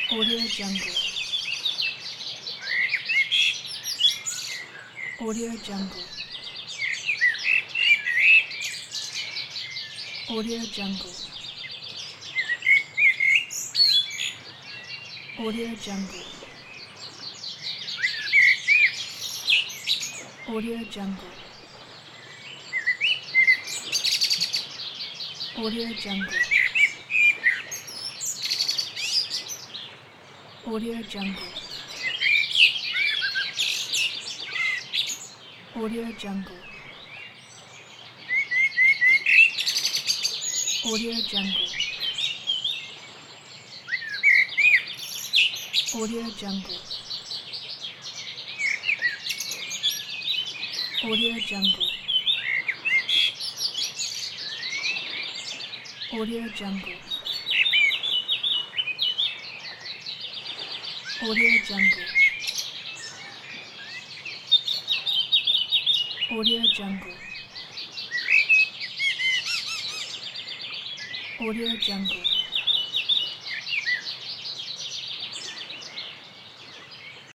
Audio Jungle. Audio Jungle. Audio Jungle. Audio Jungle. Audio Jungle. Audio Jungle. Audio Jungle. Audio Jungle. Audio Jungle. Audio Jungle. Audio Jungle. Audio Jungle. Audio Jungle. Audio Jungle. Audio Jungle.